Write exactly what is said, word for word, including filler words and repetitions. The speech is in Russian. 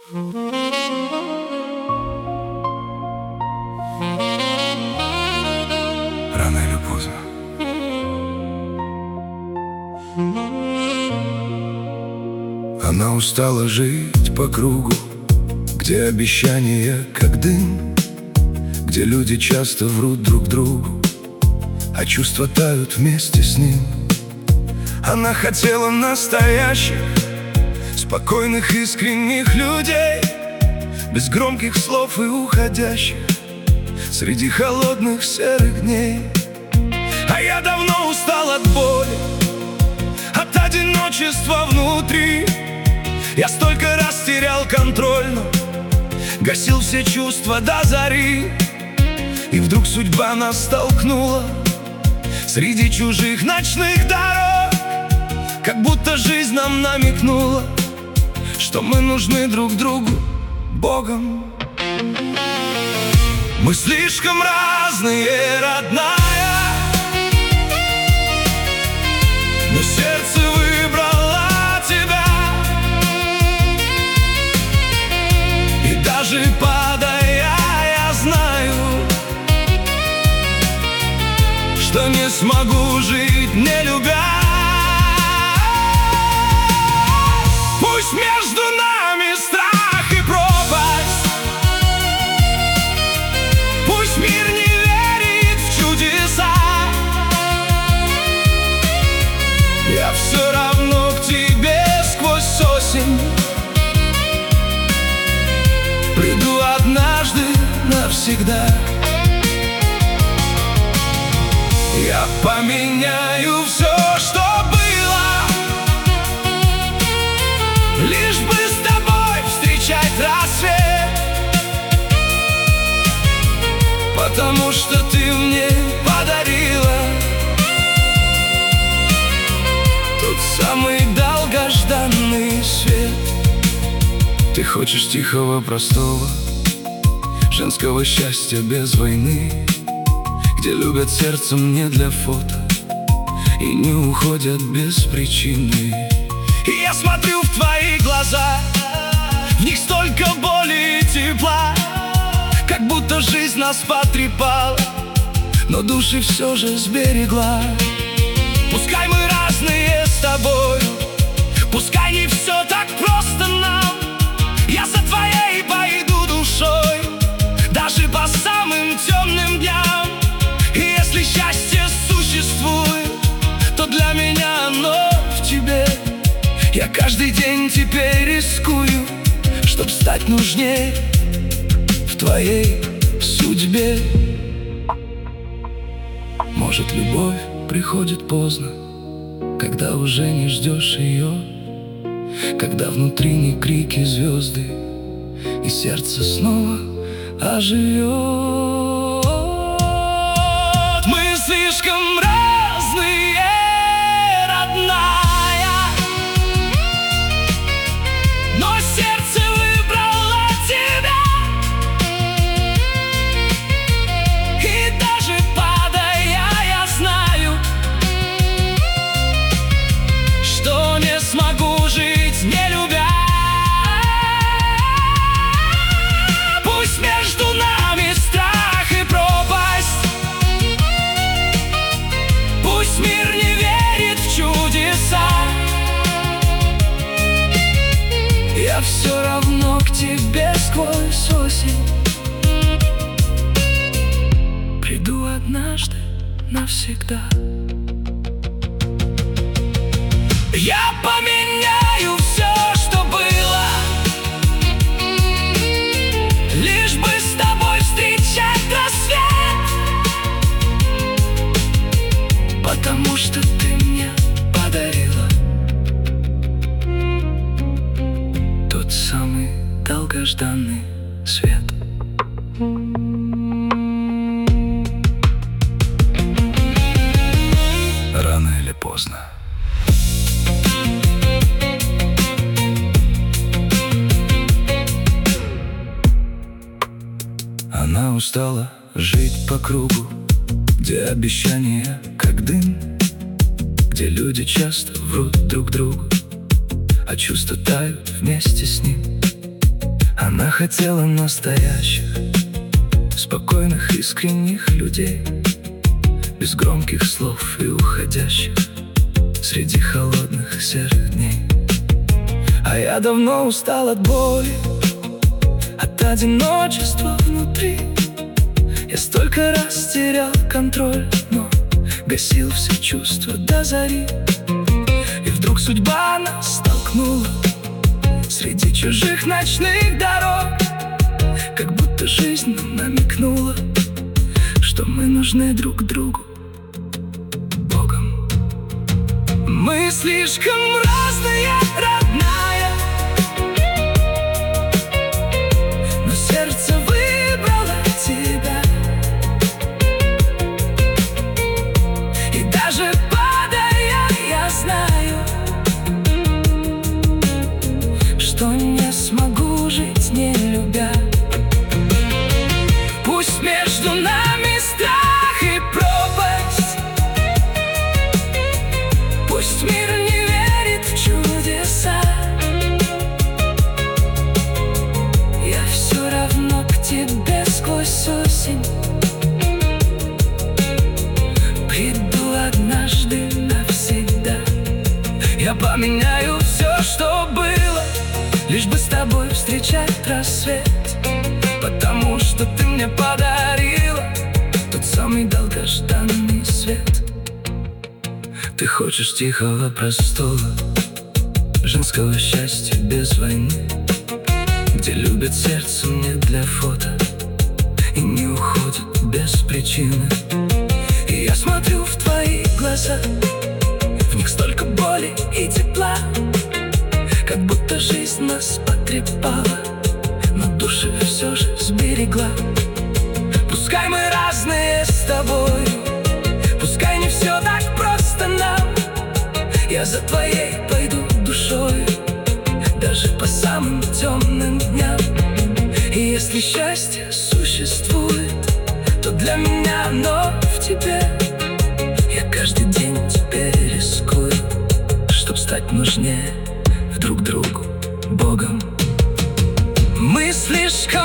Рано или поздно. Она устала жить по кругу, где обещания как дым, где люди часто врут друг другу, а чувства тают вместе с ним. Она хотела настоящих, спокойных, искренних людей, без громких слов и уходящих среди холодных серых дней. А я давно устал от боли, от одиночества внутри. Я столько раз терял контроль, но гасил все чувства до зари. И вдруг судьба нас столкнула среди чужих ночных дорог, как будто жизнь нам намекнула, что мы нужны друг другу Богом. Мы слишком разные, родная, но сердце выбрало тебя. И даже падая, я знаю, что не смогу жить, не любя. Пусть между нами страх и пропасть, пусть мир не верит в чудеса, я все равно к тебе сквозь осень приду однажды навсегда. Я поменяю все, что было, лишь бы с тобой встречать рассвет, потому что ты мне подарила тот самый долгожданный свет. Ты хочешь тихого, простого, женского счастья без войны, где любят сердцем не для фото и не уходят без причины. И я смотрю в твои глаза, в них столько боли и тепла, как будто жизнь нас потрепала, но души все же сберегла. Пускай мы разные с тобой, пускай не все так просто нам, я за твоей пойду душой, даже по самым темным дням. И если счастье существует, то для меня оно в тебе. Я каждый день теперь рискую, чтоб стать нужнее в твоей судьбе. Может, любовь приходит поздно, когда уже не ждешь ее, когда внутри не крики звезды, и сердце снова оживет. Мы слишком разные, родная, но сердце выбрало тебя. И даже падая, я знаю, что не смогу жить, не любя. Пусть между нами страх и пропасть, пусть мир не верит в чудеса, я все равно к тебе сквозь осень приду однажды навсегда. Я поменяю все, что было, лишь бы с тобой встречать рассвет, потому что ты мне подарила тот самый долгожданный свет. Рано или поздно. Она устала жить по кругу, где обещания как дым, где люди часто врут друг другу, а чувства тают вместе с ним. Она хотела настоящих, спокойных, искренних людей, без громких слов и уходящих среди холодных серых дней. А я давно устал от боли, от одиночества внутри. Я столько раз терял контроль, но гасил все чувства до зари. И вдруг судьба нас столкнула среди чужих ночных дорог, как будто жизнь нам намекнула, что мы нужны друг другу Богом. Мы слишком разные, родная, но сердце выбрало тебя. И даже падая, я знаю, что не смогу жить, не любя. Пусть между нами страх и пропасть, пусть мир не верит в чудеса, я все равно к тебе сквозь осень приду однажды навсегда. Я поменяю все, что было, лишь бы с тобой встречать рассвет, потому что ты мне подарила тот самый долгожданный свет. Ты хочешь тихого, простого, женского счастья без войны, где любит сердце не для фото и не уходит без причины. И я смотрю в твои глаза, в них столько боли и тепла, как будто жизнь нас потрепала, но души все же сберегла. Пускай мы разные с тобой, пускай не все так просто нам, я за твоей пойду душой, даже по самым темным дням. И если счастье существует, то для меня оно в тебе. Я каждый день теперь рискую, чтоб стать нужнее друг другу Богом. Мы слишком